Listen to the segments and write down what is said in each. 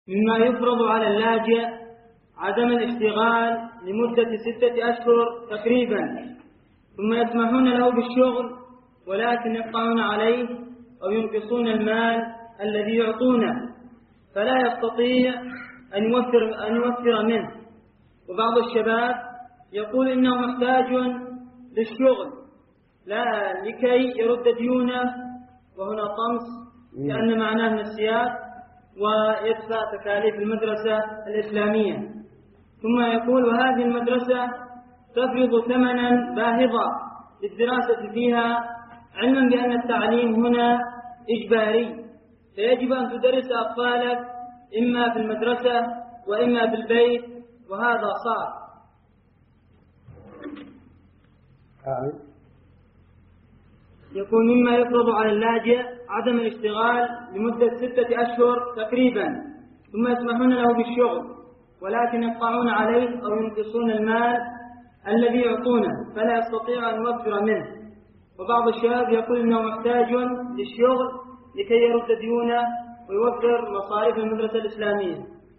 مما يفرض على اللاجئ عدم الاشتغال لمدة 6 أشهر تقريبا، ثم يسمحون له بالشغل ولكن يقطعون عليه أو ينقصون المال الذي يعطونه، فلا يستطيع أن يوفر منه. وبعض الشباب يقول إنه محتاج للشغل لا لكي يرد ديونه، وهنا طمس كأن معناه من السياق، ويدفع تكاليف المدرسة الإسلامية. ثم يقول وهذه المدرسة تفرض ثمنا باهظا للدراسة فيها، علما بأن التعليم هنا إجباري، فيجب أن تدرس أطفالك إما في المدرسة وإما في البيت، وهذا صعب. يكون مما يفرض على اللاجئ عدم الاشتغال لمدة 6 أشهر تقريبا، ثم يسمحون له بالشغل ولكن يقطعون عليه أو ينقصون المال الذي يعطونه، فلا يستطيع أن يوفر منه. وبعض الشباب يقول إنه محتاج للشغل لكي يرد ديونه ويوفر مصاريف المدرسة الإسلامية.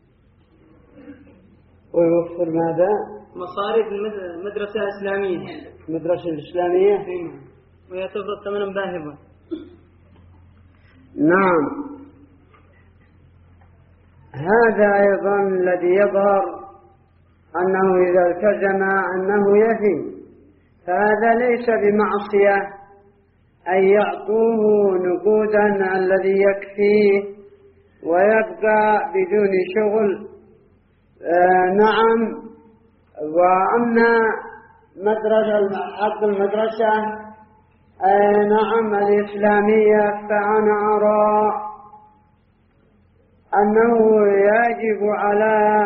ويوفر ماذا؟ مصاريف المدرسة الإسلامية. المدرسة الإسلامية؟ وهي تفرض ثمنا باهظا. نعم، هذا أيضا الذي يظهر أنه إذا التزم أنه يفي، فهذا ليس بمعصية أن يعطوه نقودا الذي يكفيه ويبقى بدون شغل. نعم. وأما حق المدرسة نعم الإسلامية، فأنا أرى أنه يجب على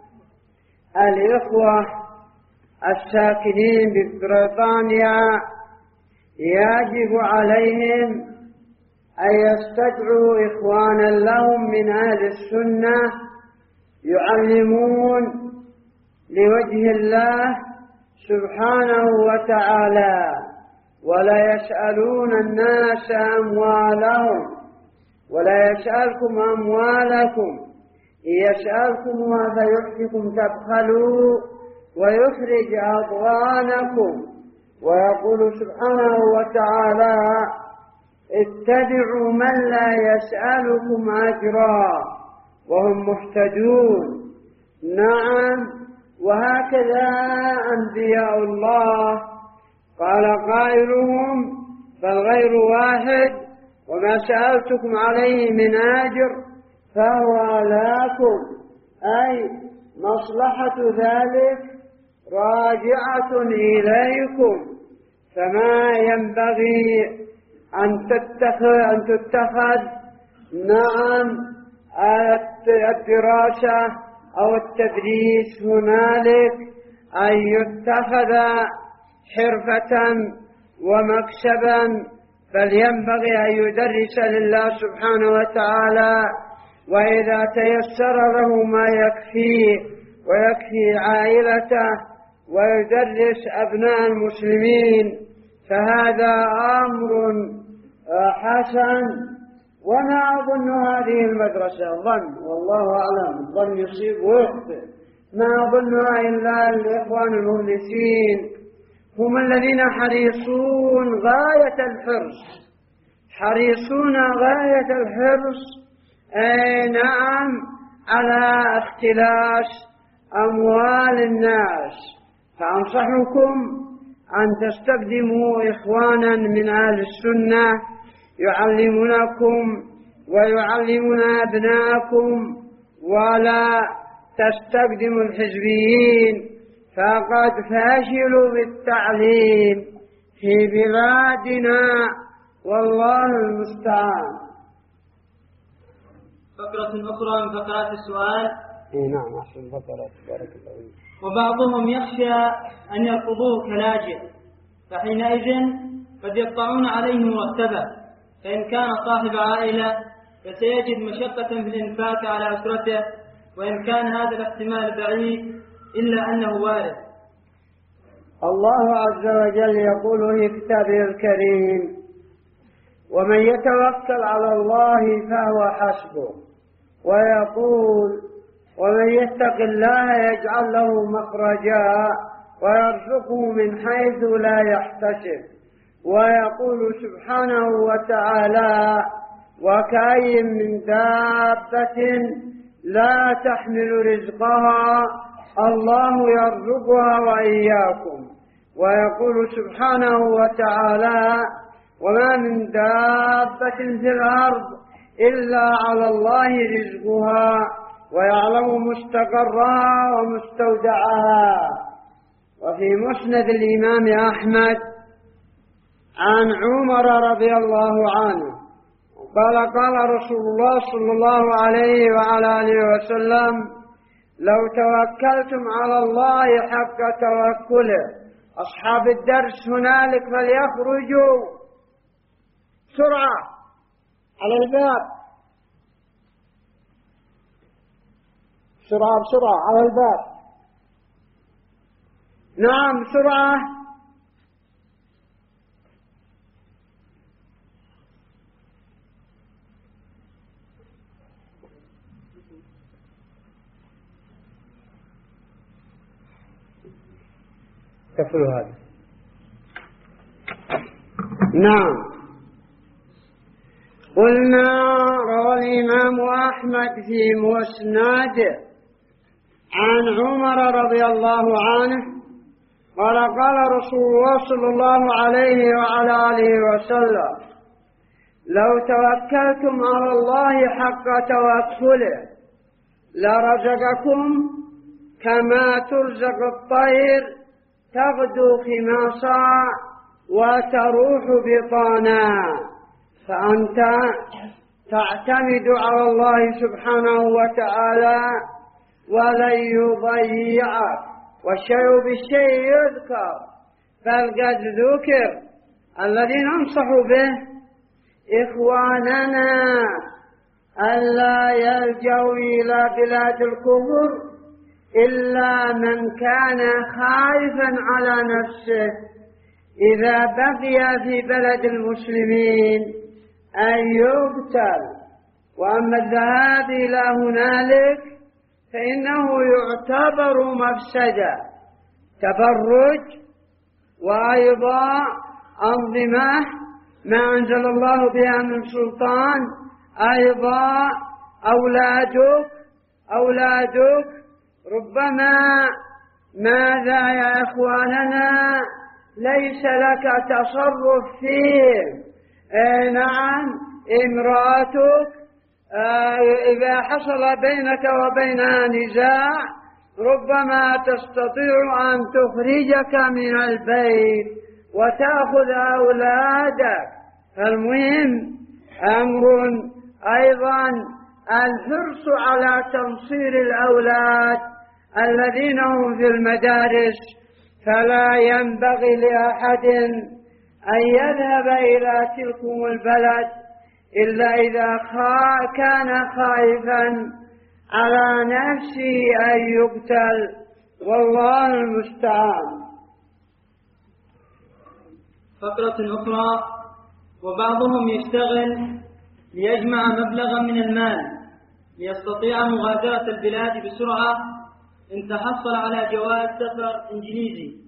الإخوة الساكنين ببريطانيا يجب عليهم أن يستدعوا إخوانا لهم من أهل السنة يعلمون لوجه الله سبحانه وتعالى، ولا يسألون الناس أموالهم، ولا يسألكم أموالكم، يسألكم ماذا يحفكم تبخلوا ويخرج أضغانكم. ويقول سبحانه وتعالى اتبعوا من لا يسألكم أجرا وهم مهتدون. نعم، وهكذا أنبياء الله قال قائلهم فالغير واحد وما سألتكم عليه من أجر فهو لكم، أي مصلحة ذلك راجعة إليكم، فما ينبغي أن تتخذ نعم الدراسة أو التدريس هنالك أن يتخذ حرفة ومكسبا، بل ينبغي أن يدرس لله سبحانه وتعالى، وإذا تيسر له ما يكفيه ويكفي عائلته ويدرس أبناء المسلمين فهذا أمر حسن. وما أظن هذه المدرسة ظن، والله أعلم، الظن يصيب ويخطئ، ما أظنها إلا الإخوان المخلصين هم الذين حريصون غاية الحرص، حريصون غاية الحرص نعم على اختلاس أموال الناس. فأنصحكم أن تستخدموا إخوانا من أهل السنة يعلمونكم ويعلمون أبناءكم، ولا تستخدموا الحزبيين، فقد فاشلوا بالتعليم في بلادنا، والله المستعان. فقرة أخرى من فقرات السؤال. نعم، أحسن فقرات، بارك الله فيك. وبعضهم يخشى أن يرفضوه كلاجئ، فحينئذ قد يقطعون عليه مرتبة، فإن كان صاحب عائلة فسيجد مشقة في الإنفاق على أسرته، وإن كان هذا الاحتمال بعيد إلا أنه وارد. الله عز وجل يقول في كتابه الكريم ومن يتوكل على الله فهو حسبه ويقول ومن يتق الله يجعل له مخرجا ويرزقه من حيث لا يحتسب. ويقول سبحانه وتعالى وكأي من دابة لا تحمل رزقها الله يرزقها وإياكم. ويقول سبحانه وتعالى وما من دابة في الأرض إلا على الله رزقها ويعلم مستقرها ومستودعها. وفي مسند الإمام أحمد عن عمر رضي الله عنه قال رسول الله صلى الله عليه وعلى آله وسلم لو توكلتم على الله حق توكله. أصحاب الدرس هنالك فليخرجوا بسرعة على الباب، بسرعة على الباب. نعم بسرعة. كفلوا هذا. نعم. قلنا روى الإمام أحمد في مسنده عن عمر رضي الله عنه قال رسول الله صلى الله عليه وعلى آله وسلم لو توكلتم على الله حق توكله لرزقكم كما ترزق الطير تغدو خماصا وتروح بطانا. فأنت تعتمد على الله سبحانه وتعالى ولن يضيعك، والشيء بالشيء يذكر بل قد ذكر. الذي ننصح به إخواننا ألا يلجوا إلى بلاد الكفر إلا من كان خائفا على نفسه إذا بقي في بلد المسلمين أن يقتل. وأما الذهاب إلى هنالك فإنه يعتبر مفسدة، تفرج، وأيضا أنظمة ما أنزل الله بها من سلطان. أيضا أولادك ربما ماذا يا إخواننا ليس لك تصرف فيه. نعم امرأتك إذا حصل بينك وبينها نزاع ربما تستطيع أن تخرجك من البيت وتأخذ أولادك. فالمهم أمر أيضا الحرص على تنصير الأولاد الذين هم في المدارس. فلا ينبغي لأحد أن يذهب إلى تلكم البلد إلا إذا كان خائفا على نفسه أن يقتل، والله المستعان. فقرة أخرى: وبعضهم يشتغل ليجمع مبلغا من المال ليستطيع مغادرة البلاد بسرعة إن تحصل على جواز سفر إنجليزي.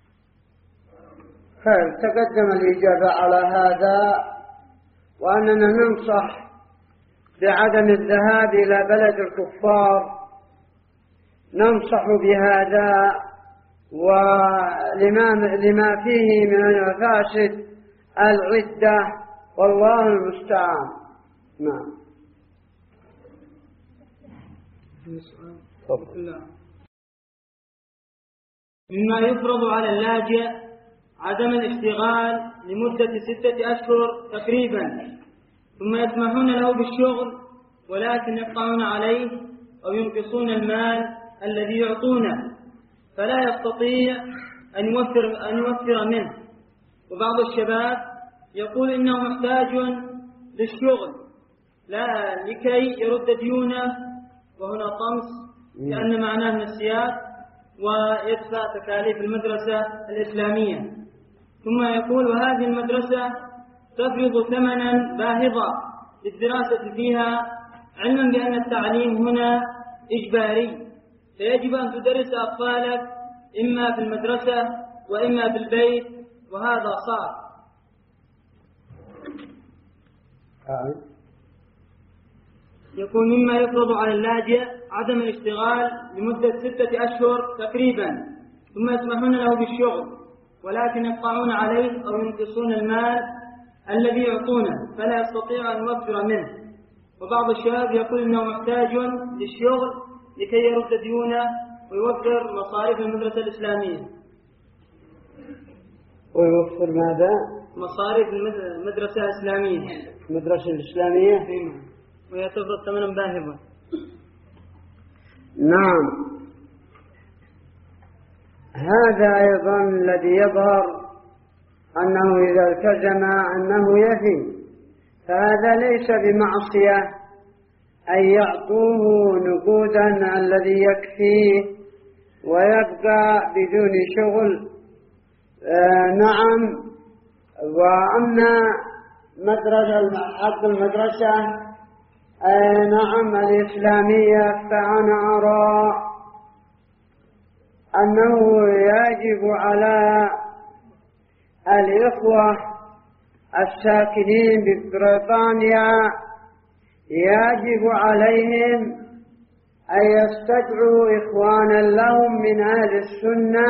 خير، تقدم الإجابة على هذا، وأننا ننصح بعدم الذهاب إلى بلد الكفار، ننصح بهذا ولما فيه من المفاسد العدة، والله المستعان. نعم. مما يفرض على اللاجئ عدم الاشتغال لمدة 6 أشهر تقريبا، ثم يسمحون له بالشغل ولكن يقطعون عليه أو ينقصون المال الذي يعطونه، فلا يستطيع أن يوفر منه. وبعض الشباب يقول إنه محتاج للشغل لا لكي يرد ديونه، وهنا طمس كأن معناه من السياق، ويدفع تكاليف المدرسة الإسلامية. ثم يقول وهذه المدرسة تفرض ثمنا باهظا للدراسة فيها علما بأن التعليم هنا إجباري، فيجب أن تدرس أطفالك إما في المدرسة وإما في البيت، وهذا صعب. يكون مما يفرض على اللاجئ عدم الاشتغال لمدة 6 أشهر تقريبا، ثم يسمحون له بالشغل، ولكن يقطعون عليه أو ينقصون المال الذي يعطونه فلا يستطيع أن يوفر منه. وبعض الشباب يقول إنه محتاج للشغل لكي يرد ديونه ويوفر مصاريف المدرسة الإسلامية. ويوفر ماذا؟ مصاريف المدرسة الإسلامية. المدرسة الإسلامية؟ وهي تفرض ثمنا باهظا. نعم، هذا أيضا الذي يظهر أنه إذا التزم أنه يفي، فهذا ليس بمعصية أن يعطوه نقودا الذي يكفيه ويبقى بدون شغل. نعم، وأما حق المدرسة نعم الإسلامية، فأنا أرى أنه يجب على الإخوة الساكنين ببريطانيا يجب عليهم أن يستدعوا إخوانا لهم من أهل السنة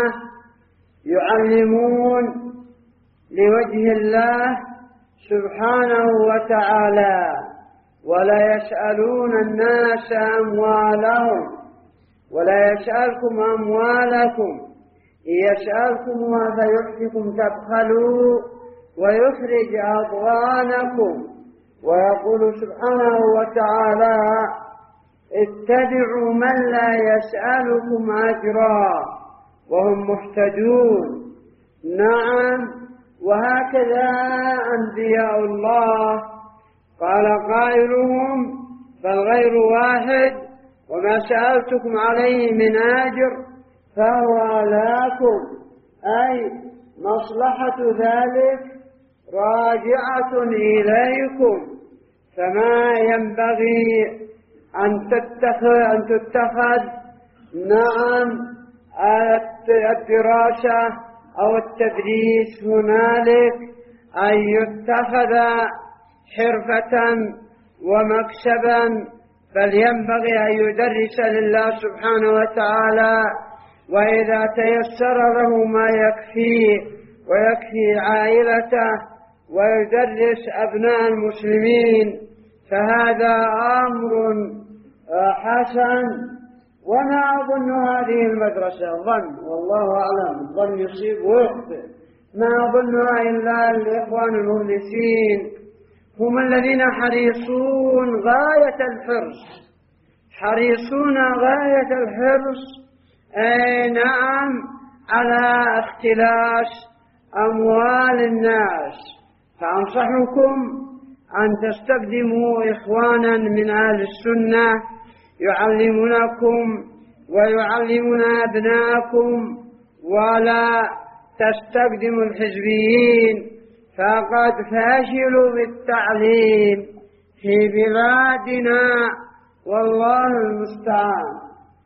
يعلمون لوجه الله سبحانه وتعالى، ولا يسألون الناس أموالهم، ولا يسألكم أموالكم، يسألكم فيحفكم تبخلوا ويخرج أضغانكم. ويقول سبحانه وتعالى اتبعوا من لا يسألكم أجرا وهم مهتدون. نعم، وهكذا أنبياء الله قال قائلهم فالغير واحد وما سألتكم عليه من أجر فهو لكم، أي مصلحة ذلك راجعة إليكم، فما ينبغي أن تتخذ نعم الدراسة أو التدريس هنالك أن يتخذ حرفة ومكسبا، بل ينبغي أن يدرس لله سبحانه وتعالى، وإذا تيسر له ما يكفيه ويكفي عائلته ويدرس أبناء المسلمين فهذا أمر حسن. وما أظن هذه المدرسة ظن، والله أعلم، الظن يصيب ويخطئ، ما أظنها إلا الإخوان المخلصين هم الذين حريصون غاية الحرص، حريصون غاية الحرص نعم على اختلاس أموال الناس. فأنصحكم أن تستخدموا إخوانا من أهل السنة يعلمونكم ويعلمون أبناءكم، ولا تستخدموا الحزبيين فقد فاشلوا بالتعليم في بلادنا، والله المستعان.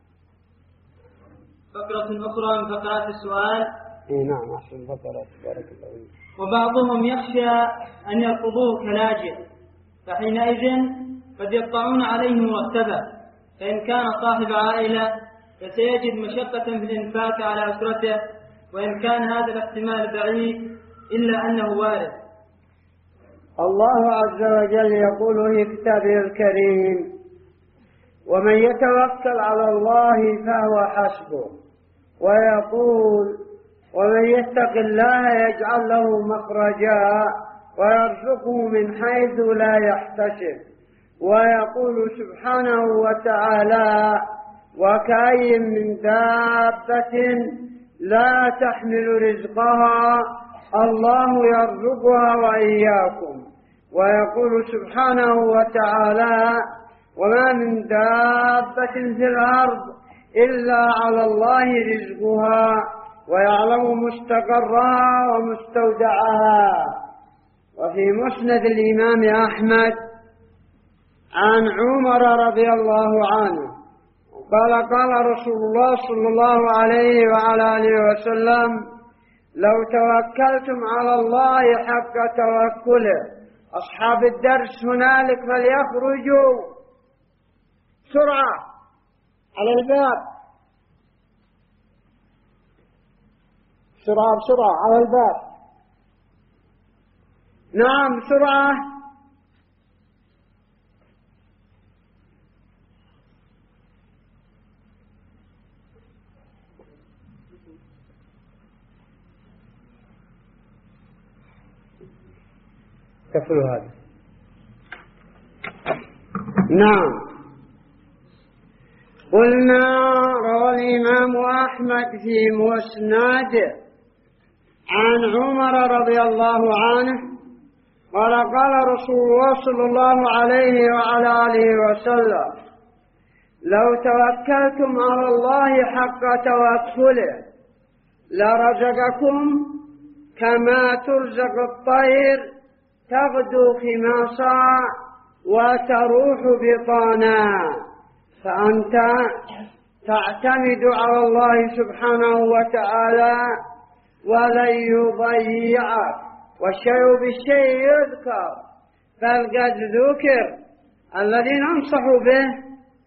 فقرة أخرى من فقرات السؤال. نعم، أحسن فقرات، بارك الله فيك. وبعضهم يخشى أن يرفضوه كلاجئ، فحينئذ قد يقطعون عليه مرتبة، فإن كان صاحب عائلة فسيجد مشقة في الإنفاق على أسرته، وإن كان هذا الاحتمال بعيد إلا أنه وارد. الله عز وجل يقول في كتابه الكريم ومن يتوكل على الله فهو حسبه، ويقول ومن يتق الله يجعل له مخرجا ويرزقه من حيث لا يحتسب. ويقول سبحانه وتعالى وكأي من دابة لا تحمل رزقها الله يرزقها وإياكم. ويقول سبحانه وتعالى وما من دابة في الأرض إلا على الله رزقها ويعلم مستقرها ومستودعها. وفي مسند الإمام أحمد عن عمر رضي الله عنه قال قال رسول الله صلى الله عليه وعلى آله وسلم: لو توكلتم على الله حق توكله. أصحاب الدرس هنالك فليخرجوا بسرعة على الباب، بسرعة على الباب. نعم بسرعة. كفلوا هذا. نعم. قلنا روى الإمام أحمد في مسنده عن عمر رضي الله عنه قال قال رسول الله صلى الله عليه وعلى آله وسلم: لو توكلتم على الله حق توكله لرزقكم كما ترزق الطير تغدو خماصا وتروح بطانا، فأنت تعتمد على الله سبحانه وتعالى ولن يضيعك، والشيء بالشيء يذكر، بل قد ذكر. الذي ننصح به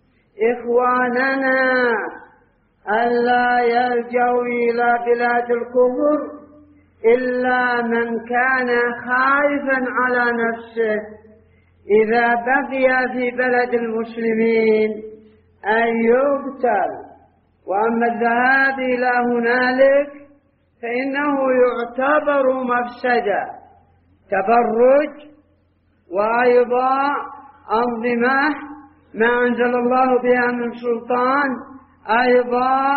إخواننا ألا يلجوا إلى بلاد الكفر إلا من كان خائفا على نفسه إذا بقي في بلد المسلمين أن يقتل. وأما الذهاب إلى هنالك فإنه يعتبر مفسدة، تبرج، وأيضا أنظمة ما أنزل الله بها من سلطان. أيضا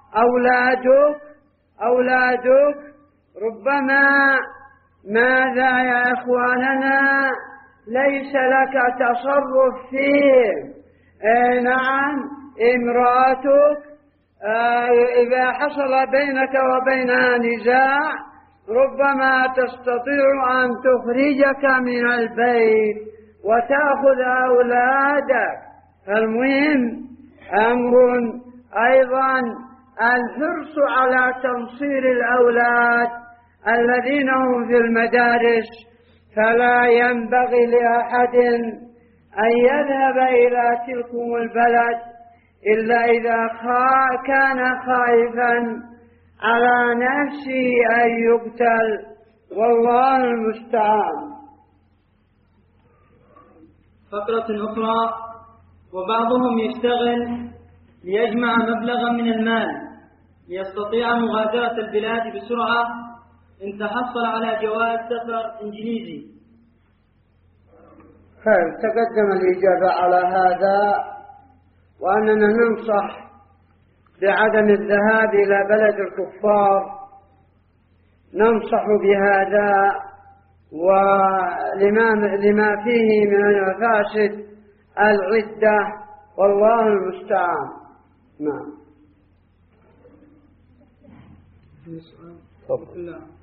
أولادك ربما ماذا يا إخواننا ليس لك تصرف فيه. نعم امرأتك إذا حصل بينك وبينها نزاع ربما تستطيع أن تخرجك من البيت وتأخذ أولادك. فالمهم أمر أيضا الحرص على تنصير الأولاد الذين هم في المدارس، فلا ينبغي لأحد أن يذهب إلى تلكم البلد إلا إذا كان خائفا على نفسه أن يقتل، والله المستعان. فقرة أخرى: وبعضهم يشتغل ليجمع مبلغا من المال ليستطيع مغادرة البلاد بسرعة إن تحصل على جواز سفر إنجليزي. خير، تقدم الإجابة على هذا، وأننا ننصح بعدم الذهاب إلى بلد الكفار، ننصح بهذا ولما فيه من المفاسد العدة، والله المستعان. نعم. تفضل.